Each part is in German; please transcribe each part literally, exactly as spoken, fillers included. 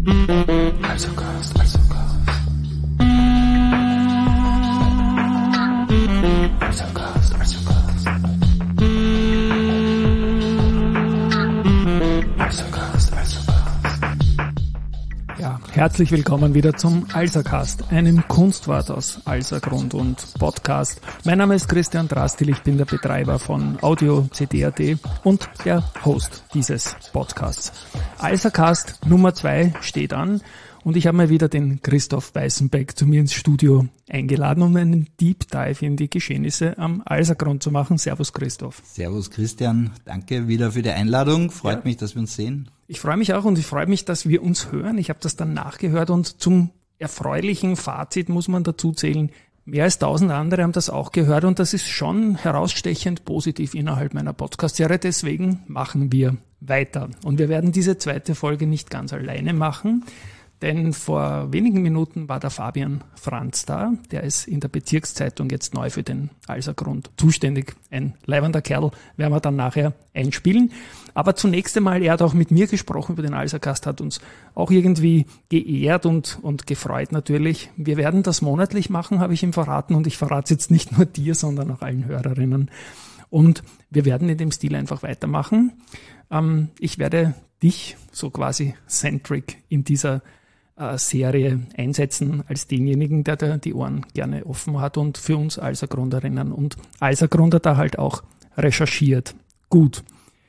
Alsercast, Alsercast. Alsercast, Alsercast. Alsercast, Alsercast. Ja, herzlich willkommen wieder zum Alsercast, einem Kunstwort aus Alsergrund und Podcast. Mein Name ist Christian Drastil, ich bin der Betreiber von Audio C D punkt A T und der Host dieses Podcasts. Alsercast Nummer zwei steht an und ich habe mal wieder den Christoph Weißenbeck zu mir ins Studio eingeladen, um einen Deep Dive in die Geschehnisse am Alsergrund zu machen. Servus Christoph. Servus Christian, danke wieder für die Einladung, freut ja. mich, dass wir uns sehen. Ich freue mich auch und ich freue mich, dass wir uns hören. Ich habe das dann nachgehört und zum erfreulichen Fazit muss man dazu zählen, mehr als tausend andere haben das auch gehört und das ist schon herausstechend positiv innerhalb meiner Podcast-Serie. Deswegen machen wir weiter. Und wir werden diese zweite Folge nicht ganz alleine machen, denn vor wenigen Minuten war der Fabian Franz da. Der ist in der Bezirkszeitung jetzt neu für den Alsergrund zuständig. Ein leibender Kerl, werden wir dann nachher einspielen. Aber zunächst einmal, er hat auch mit mir gesprochen über den Alsercast, hat uns auch irgendwie geehrt und, und gefreut natürlich. Wir werden das monatlich machen, habe ich ihm verraten. Und ich verrate es jetzt nicht nur dir, sondern auch allen Hörerinnen. Und wir werden in dem Stil einfach weitermachen. Ähm, ich werde dich so quasi centric in dieser äh, Serie einsetzen als denjenigen, der da die Ohren gerne offen hat und für uns Alsergrunderinnen und Alsergrunder da halt auch recherchiert. Gut.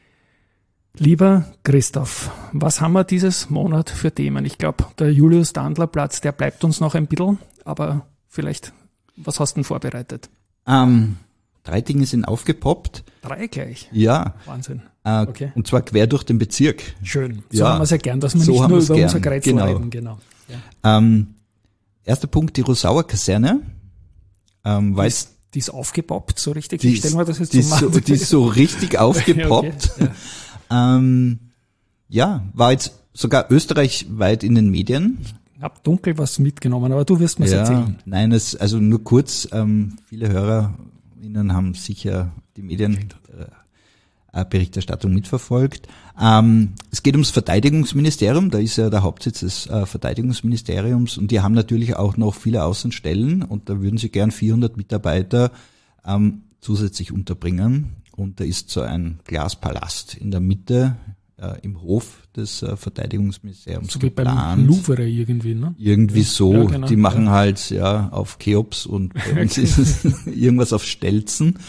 Lieber Christoph, was haben wir dieses Monat für Themen? Ich glaube, der Julius-Dandler-Platz, der bleibt uns noch ein bisschen, aber vielleicht, was hast du denn vorbereitet? Ähm, drei Dinge sind aufgepoppt. Drei gleich? Ja. Wahnsinn. Äh, okay. Und zwar quer durch den Bezirk. Schön. So ja. haben wir es ja gern, dass wir so nicht nur über gern. unser Kreuz genau. reden. Genau. Ja. Ähm, erster Punkt, die Rosauer Kaserne. Ähm, die, ist, die ist aufgepoppt, so richtig? Die ich stelle mir das jetzt die, so, so, die ist so richtig aufgepoppt. okay. ja. Ähm, ja, war jetzt sogar österreichweit in den Medien. Ich habe dunkel was mitgenommen, aber du wirst mir ja, erzählen. Nein, es, also nur kurz, ähm, viele HörerInnen haben sicher die Medienberichterstattung äh, mitverfolgt. Ähm, es geht ums Verteidigungsministerium, da ist ja der Hauptsitz des äh, Verteidigungsministeriums und die haben natürlich auch noch viele Außenstellen und da würden sie gern vierhundert Mitarbeiter ähm, zusätzlich unterbringen. Und da ist so ein Glaspalast in der Mitte äh, im Hof des äh, Verteidigungsministeriums so wie geplant. Beim Louvre irgendwie, ne? Irgendwie so. Ja, genau. Die machen ja. halt ja auf Cheops und bei uns ist es irgendwas auf Stelzen.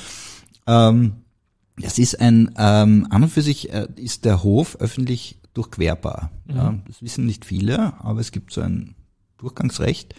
Ähm, das ist ein, ähm, an und für sich äh, ist der Hof öffentlich durchquerbar. Mhm. Ja, das wissen nicht viele, aber es gibt so ein Durchgangsrecht.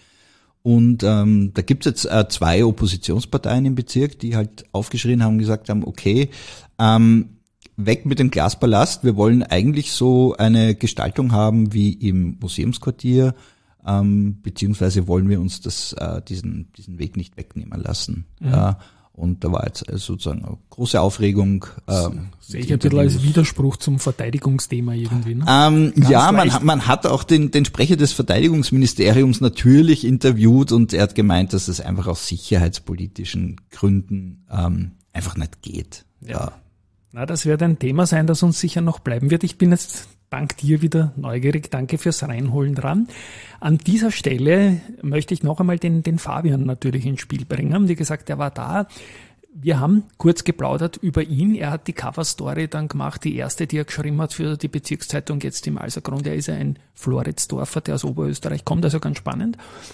Und ähm, da gibt's jetzt äh, zwei Oppositionsparteien im Bezirk, die halt aufgeschrien haben und gesagt haben, okay, ähm, weg mit dem Glaspalast, wir wollen eigentlich so eine Gestaltung haben wie im Museumsquartier, ähm, beziehungsweise wollen wir uns das äh, diesen diesen Weg nicht wegnehmen lassen. Mhm. Ja, und da war jetzt sozusagen eine große Aufregung. Ähm, Sehe ich ein bisschen als Widerspruch zum Verteidigungsthema irgendwie, ne? Ähm, ja, man, man hat auch den, den Sprecher des Verteidigungsministeriums natürlich interviewt und er hat gemeint, dass es einfach aus sicherheitspolitischen Gründen ähm, einfach nicht geht. Ja. ja. Na, das wird ein Thema sein, das uns sicher noch bleiben wird. Ich bin jetzt dank dir wieder neugierig. Danke fürs Reinholen dran. An dieser Stelle möchte ich noch einmal den, den Fabian natürlich ins Spiel bringen. Wie gesagt, er war da. Wir haben kurz geplaudert über ihn. Er hat die Cover-Story dann gemacht, die erste, die er geschrieben hat für die Bezirkszeitung jetzt im Alsergrund. Er ist ja ein Floridsdorfer, der aus Oberösterreich kommt, also ganz spannend.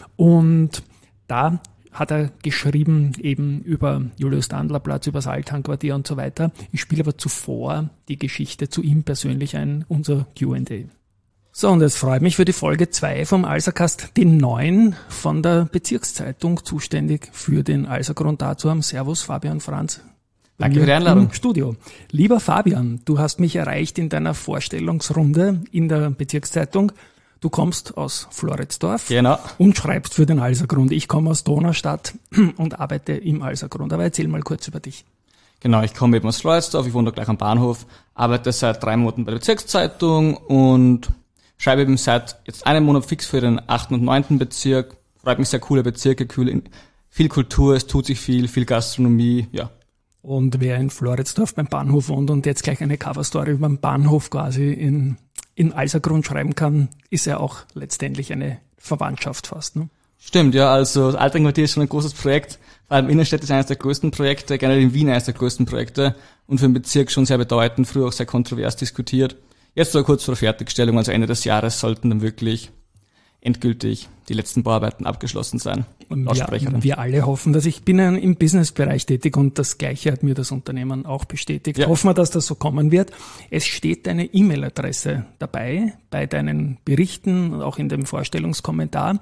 Und da hat er geschrieben eben über Julius-Dandler-Platz, über das Althang-Quartier und so weiter. Ich spiele aber zuvor die Geschichte zu ihm persönlich ein, unser Q and A. So, und es freut mich für die Folge zwei vom Alsercast, den neuen von der Bezirkszeitung, zuständig für den Alsergrund da zu haben. Servus, Fabian Franz. Danke für die Einladung. Im Studio. Lieber Fabian, du hast mich erreicht in deiner Vorstellungsrunde in der Bezirkszeitung. Du kommst aus Floridsdorf genau. und schreibst für den Alsergrund. Ich komme aus Donaustadt und arbeite im Alsergrund. Aber erzähl mal kurz über dich. Genau, ich komme eben aus Floridsdorf, ich wohne da gleich am Bahnhof, arbeite seit drei Monaten bei der Bezirkszeitung und schreibe eben seit jetzt einem Monat fix für den achten und neunten Bezirk. Freut mich, sehr coole Bezirke, viel Kultur, es tut sich viel, viel Gastronomie, ja. Und wer in Floridsdorf beim Bahnhof wohnt und jetzt gleich eine Coverstory über den Bahnhof quasi in in Alsergrund schreiben kann, ist ja auch letztendlich eine Verwandtschaft fast. Ne? Stimmt, ja, also das Altringquartier ist schon ein großes Projekt. Vor allem Innenstadt ist eines der größten Projekte, generell in Wien eines der größten Projekte und für den Bezirk schon sehr bedeutend, früher auch sehr kontrovers diskutiert. Jetzt so kurz vor der Fertigstellung, also Ende des Jahres, sollten dann wirklich endgültig die letzten Bauarbeiten abgeschlossen sein. Ja, wir alle hoffen, dass ich bin im Businessbereich tätig und das Gleiche hat mir das Unternehmen auch bestätigt. Ja. Hoffen wir, dass das so kommen wird. Es steht deine E-Mail-Adresse dabei, bei deinen Berichten, auch in dem Vorstellungskommentar.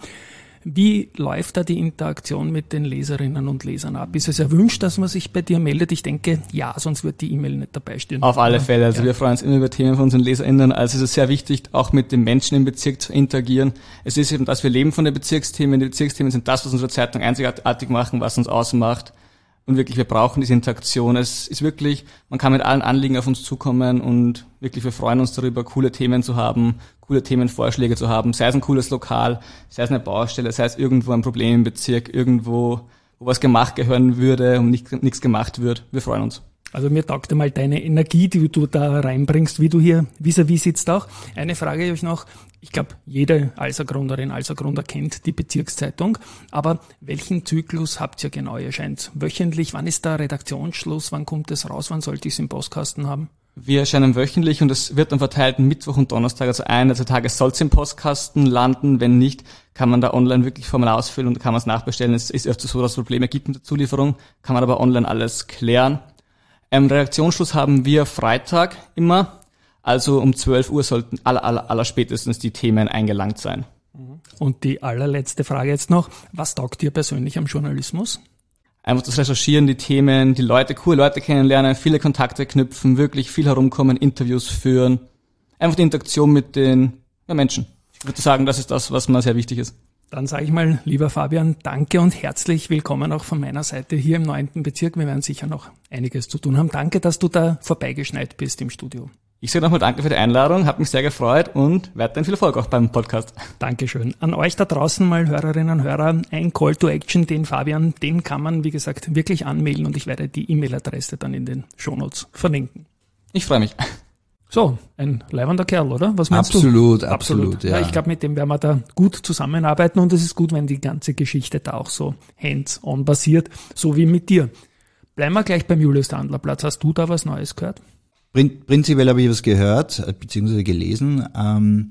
Wie läuft da die Interaktion mit den Leserinnen und Lesern ab? Ist es erwünscht, dass man sich bei dir meldet? Ich denke, ja, sonst wird die E-Mail nicht dabei stehen. Auf alle Fälle. Also ja. Wir freuen uns immer über Themen von unseren LeserInnen. Also es ist sehr wichtig, auch mit den Menschen im Bezirk zu interagieren. Es ist eben, dass wir leben von den Bezirksthemen. Die Bezirksthemen sind das, was unsere Zeitung einzigartig machen, was uns ausmacht. Und wirklich, wir brauchen diese Interaktion. Es ist wirklich, man kann mit allen Anliegen auf uns zukommen und wirklich, wir freuen uns darüber, coole Themen zu haben, coole Themenvorschläge zu haben, sei es ein cooles Lokal, sei es eine Baustelle, sei es irgendwo ein Problem im Bezirk, irgendwo, wo was gemacht gehören würde und nicht, nichts gemacht wird. Wir freuen uns. Also mir taugt einmal deine Energie, die du da reinbringst, wie du hier vis-à-vis sitzt auch. Eine Frage habe ich noch. Ich glaube, jede Alsergrunderin, Alsergrunder kennt die Bezirkszeitung. Aber welchen Zyklus habt ihr genau? Ihr erscheint wöchentlich. Wann ist da Redaktionsschluss? Wann kommt es raus? Wann sollte ich es im Postkasten haben? Wir erscheinen wöchentlich und es wird dann verteilt Mittwoch und Donnerstag. Also einer der Tage soll es im Postkasten landen. Wenn nicht, kann man da online wirklich Formular ausfüllen und kann man es nachbestellen. Es ist öfter so, dass es Probleme gibt mit der Zulieferung. Kann man aber online alles klären. Ähm, Redaktionsschluss haben wir Freitag immer. Also um zwölf Uhr sollten aller, aller, aller spätestens die Themen eingelangt sein. Und die allerletzte Frage jetzt noch. Was taugt dir persönlich am Journalismus? Einfach das Recherchieren, die Themen, die Leute, coole Leute kennenlernen, viele Kontakte knüpfen, wirklich viel herumkommen, Interviews führen. Einfach die Interaktion mit den ja, Menschen. Ich würde sagen, das ist das, was mir sehr wichtig ist. Dann sage ich mal, lieber Fabian, danke und herzlich willkommen auch von meiner Seite hier im neunten Bezirk. Wir werden sicher noch einiges zu tun haben. Danke, dass du da vorbeigeschneit bist im Studio. Ich sage nochmal danke für die Einladung, hat mich sehr gefreut und weiterhin viel Erfolg auch beim Podcast. Dankeschön. An euch da draußen mal, Hörerinnen und Hörer, ein Call to Action, den Fabian, den kann man, wie gesagt, wirklich anmelden und ich werde die E-Mail-Adresse dann in den Shownotes verlinken. Ich freue mich. So, ein leibender Kerl, oder? Was meinst absolut, du? Absolut, absolut. Ja. Ja, ich glaube, mit dem werden wir da gut zusammenarbeiten und es ist gut, wenn die ganze Geschichte da auch so hands-on basiert, so wie mit dir. Bleiben wir gleich beim Julius-Tandler-Platz. Hast du da was Neues gehört? Prinzipiell habe ich was gehört, beziehungsweise gelesen, ähm,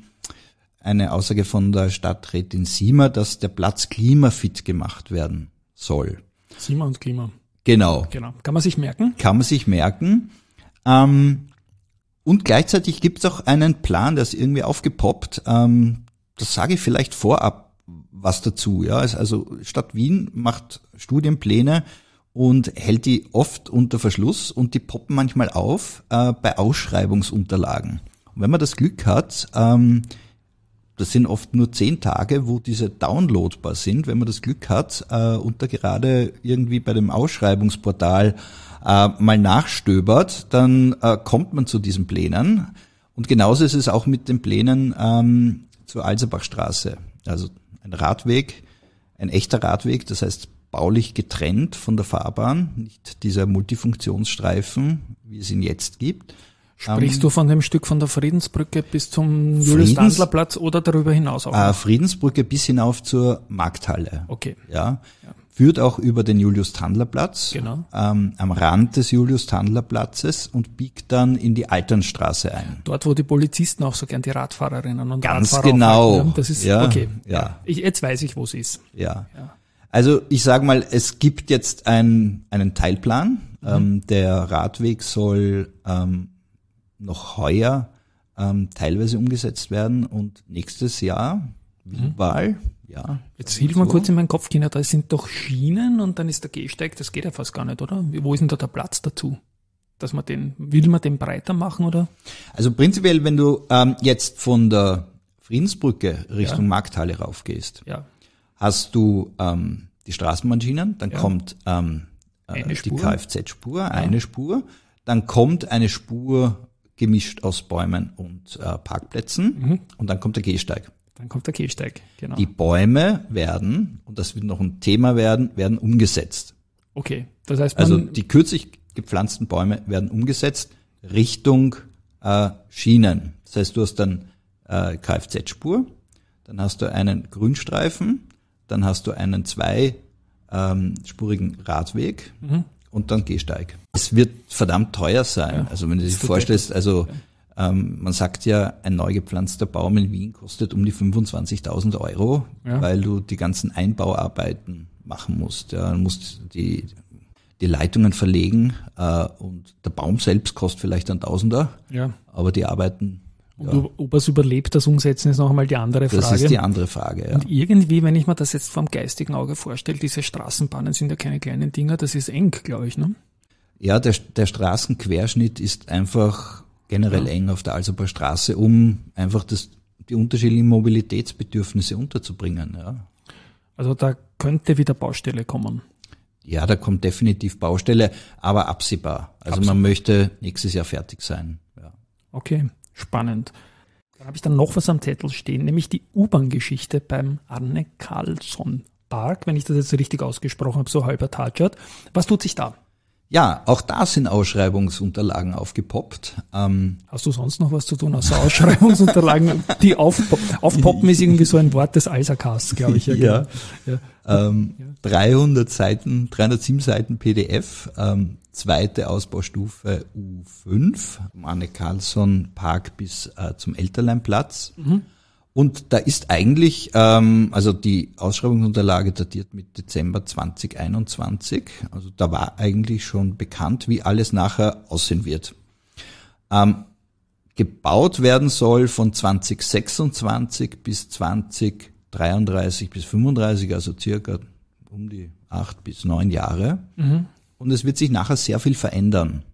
eine Aussage von der Stadträtin Siemer, dass der Platz klimafit gemacht werden soll. Siemer und Klima. Genau. Genau. Kann man sich merken? Kann man sich merken. Ähm, und gleichzeitig gibt es auch einen Plan, der ist irgendwie aufgepoppt. Ähm, das sage ich vielleicht vorab was dazu. Ja, also Stadt Wien macht Studienpläne und hält die oft unter Verschluss und die poppen manchmal auf äh, bei Ausschreibungsunterlagen. Und wenn man das Glück hat, ähm, das sind oft nur zehn Tage, wo diese downloadbar sind, wenn man das Glück hat äh, und da gerade irgendwie bei dem Ausschreibungsportal äh, mal nachstöbert, dann äh, kommt man zu diesen Plänen. Und genauso ist es auch mit den Plänen ähm, zur Alserbachstraße. Also ein Radweg, ein echter Radweg, das heißt baulich getrennt von der Fahrbahn, nicht dieser Multifunktionsstreifen, wie es ihn jetzt gibt. Sprichst ähm, du von dem Stück von der Friedensbrücke bis zum Julius-Tandler-Platz oder darüber hinaus auch? Äh, Friedensbrücke bis hinauf zur Markthalle. Okay. Ja. ja. Führt auch über den Julius-Tandler-Platz, genau. ähm, am Rand des Julius-Tandler-Platzes und biegt dann in die Alternstraße ein. Dort, wo die Polizisten auch so gern die Radfahrerinnen und Ganz Radfahrer genau. aufhalten. Das ist, ja, okay. Ja. Ich, jetzt weiß ich, wo es ist. Ja. ja. Also ich sage mal, es gibt jetzt ein, einen Teilplan. Mhm. Ähm, der Radweg soll ähm, noch heuer ähm, teilweise umgesetzt werden und nächstes Jahr Wahl. Mhm. Ja. Jetzt hilf mal so. kurz in meinen Kopf, Kinder, da sind doch Schienen und dann ist der Gehsteig, das geht ja fast gar nicht, oder? Wo ist denn da der Platz dazu? Dass man den, will man den breiter machen, oder? Also prinzipiell, wenn du ähm, jetzt von der Friedensbrücke Richtung ja. Markthalle raufgehst, ja. hast du ähm, die Straßenbahnschienen, dann ja. kommt ähm, äh, die Kfz-Spur, ja. eine Spur, dann kommt eine Spur gemischt aus Bäumen und äh, Parkplätzen mhm. und dann kommt der Gehsteig. Dann kommt der Gehsteig, genau. Die Bäume werden, und das wird noch ein Thema werden, werden umgesetzt. Okay, das heißt man, also die kürzlich gepflanzten Bäume werden umgesetzt Richtung äh, Schienen. Das heißt, du hast dann äh, Kfz-Spur, dann hast du einen Grünstreifen, dann hast du einen zwei ähm, spurigen Radweg mhm. und dann Gehsteig. Es wird verdammt teuer sein. Ja, also wenn du dir vorstellst, also ja. ähm, man sagt ja, ein neu gepflanzter Baum in Wien kostet um die fünfundzwanzigtausend Euro, ja. weil du die ganzen Einbauarbeiten machen musst. Ja, du musst die die Leitungen verlegen äh, und der Baum selbst kostet vielleicht ein Tausender, ja. aber die Arbeiten... Und ja. ob er es überlebt, das Umsetzen, ist noch einmal die andere Frage. Das ist die andere Frage, ja. Und irgendwie, wenn ich mir das jetzt vom geistigen Auge vorstelle, diese Straßenbahnen sind ja keine kleinen Dinger, das ist eng, glaube ich, ne? Ja, der, der Straßenquerschnitt ist einfach generell ja. eng auf der Alserbacher Straße, um einfach das, die unterschiedlichen Mobilitätsbedürfnisse unterzubringen, ja. Also da könnte wieder Baustelle kommen. Ja, da kommt definitiv Baustelle, aber absehbar. Also Absehbar. Man möchte nächstes Jahr fertig sein. Ja. Okay, spannend. Dann habe ich dann noch was am Zettel stehen, nämlich die U-Bahn-Geschichte beim Arne Carlsson Park, wenn ich das jetzt richtig ausgesprochen habe, so halber Tatschert. Was tut sich da? Ja, auch da sind Ausschreibungsunterlagen aufgepoppt. Ähm, Hast du sonst noch was zu tun außer Ausschreibungsunterlagen? Die aufpoppen, aufpoppen ist irgendwie so ein Wort des Alsercasts, glaube ich. Ja, ja. ja. Ähm, ja. dreihundert Seiten, dreihundertsieben Seiten P D F, ähm, zweite Ausbaustufe U fünf, vom Arne Carlsson Park bis äh, zum Elterleinplatz. Mhm. Und da ist eigentlich, ähm, also die Ausschreibungsunterlage datiert mit Dezember zwanzig einundzwanzig. Also da war eigentlich schon bekannt, wie alles nachher aussehen wird. Ähm, gebaut werden soll von zwanzig sechsundzwanzig bis zwanzig dreiunddreißig bis fünfunddreißig, also circa um die acht bis neun Jahre. Mhm. Und es wird sich nachher sehr viel verändern.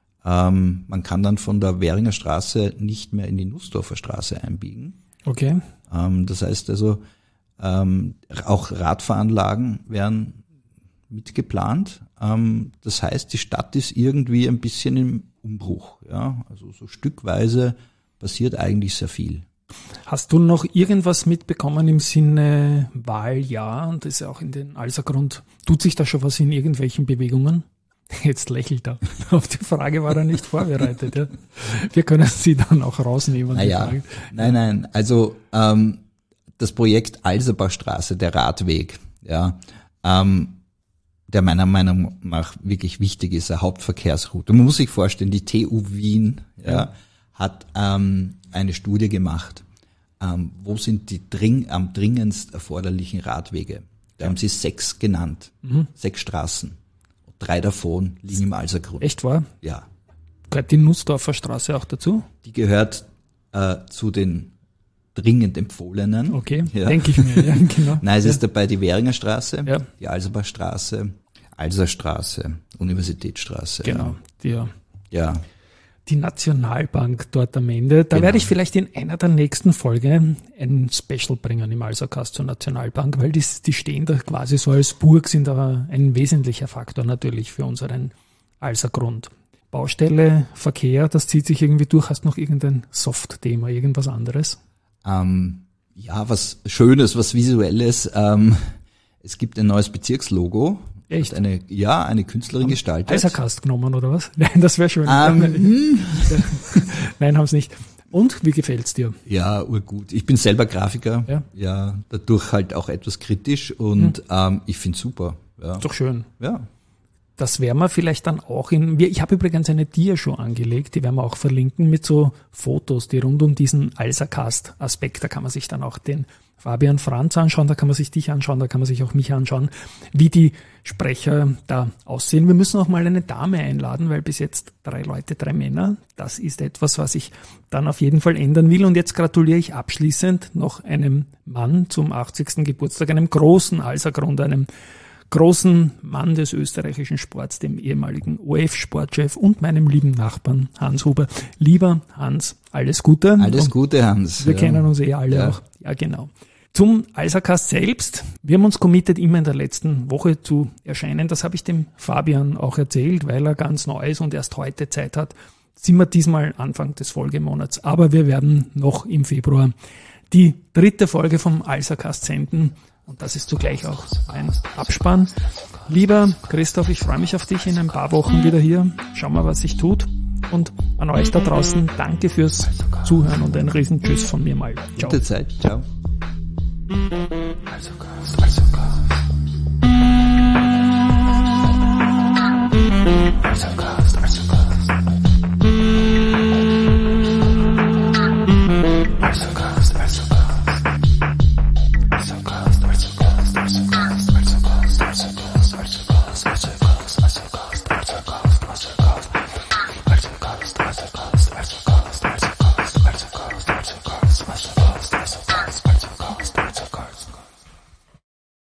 Ähm, man kann dann von der Währinger Straße nicht mehr in die Nussdorfer Straße einbiegen. Okay. Ähm, das heißt also, ähm, auch Radfahranlagen werden mitgeplant. Ähm, das heißt, die Stadt ist irgendwie ein bisschen im Umbruch. Ja, also so stückweise passiert eigentlich sehr viel. Hast du noch irgendwas mitbekommen im Sinne Wahljahr? Und das ist ja auch in den Alsergrund. Tut sich da schon was in irgendwelchen Bewegungen? Jetzt lächelt er. Auf die Frage war er nicht vorbereitet. Ja. Wir können sie dann auch rausnehmen. Naja, nein, nein. Also ähm, das Projekt Alserbachstraße, der Radweg, ja, ähm, der meiner Meinung nach wirklich wichtig ist, eine Hauptverkehrsroute. Man muss sich vorstellen, die T U Wien ja, ja. hat ähm, eine Studie gemacht, ähm, wo sind die dring, am dringendst erforderlichen Radwege. Da ja. haben sie sechs genannt, mhm. sechs Straßen. Drei davon liegen im Alsergrund. Echt wahr? Ja. Gehört die Nussdorfer Straße auch dazu? Die gehört äh, zu den dringend empfohlenen. Okay, ja. Denke ich mir. Ja, genau. Nein, es ja. ist dabei die Währinger Straße, ja. die Alserbachstraße, Alserstraße, Universitätsstraße. Genau. Die, ja. ja. Die Nationalbank dort am Ende. Da genau. werde ich vielleicht in einer der nächsten Folgen ein Special bringen im Alsercast zur Nationalbank, weil die, die stehen da quasi so als Burg, sind aber ein wesentlicher Faktor natürlich für unseren Alsergrund. Baustelle, Verkehr, das zieht sich irgendwie durch. Hast du noch irgendein Soft-Thema, irgendwas anderes? Ähm, ja, was Schönes, was Visuelles. Ähm, es gibt ein neues Bezirkslogo. Echt? Eine, ja, eine Künstlerin haben gestaltet. Alsercast genommen oder was? Nein, das wäre schön. Um, Nein, haben es nicht. Und wie gefällt's dir? Ja, urgut. Ich bin selber Grafiker. Ja, ja dadurch halt auch etwas kritisch und hm. ähm, ich find's super. Ja. Ist doch schön. Ja. Das werden wir vielleicht dann auch in, ich habe übrigens eine Dia-Show angelegt, die werden wir auch verlinken mit so Fotos, die rund um diesen Alsercast-Aspekt, da kann man sich dann auch den Fabian Franz anschauen, da kann man sich dich anschauen, da kann man sich auch mich anschauen, wie die Sprecher da aussehen. Wir müssen auch mal eine Dame einladen, weil bis jetzt drei Leute, drei Männer, das ist etwas, was ich dann auf jeden Fall ändern will. Und jetzt gratuliere ich abschließend noch einem Mann zum achtzigsten Geburtstag, einem großen Alsergrund, einem großen Mann des österreichischen Sports, dem ehemaligen O R F-Sportchef und meinem lieben Nachbarn Hans Huber. Lieber Hans, alles Gute. Alles und Gute, Hans. Wir ja. kennen uns eh alle ja. auch. Ja, genau. Zum Alsercast selbst. Wir haben uns committed, immer in der letzten Woche zu erscheinen. Das habe ich dem Fabian auch erzählt, weil er ganz neu ist und erst heute Zeit hat. Sind wir diesmal Anfang des Folgemonats. Aber wir werden noch im Februar die dritte Folge vom Alsercast senden. Und das ist zugleich auch ein Abspann. Lieber Christoph, ich freue mich auf dich in ein paar Wochen wieder hier. Schauen wir, was sich tut. Und an euch da draußen, danke fürs Zuhören und ein riesen Tschüss von mir mal. Ciao. Gute Zeit. Ciao.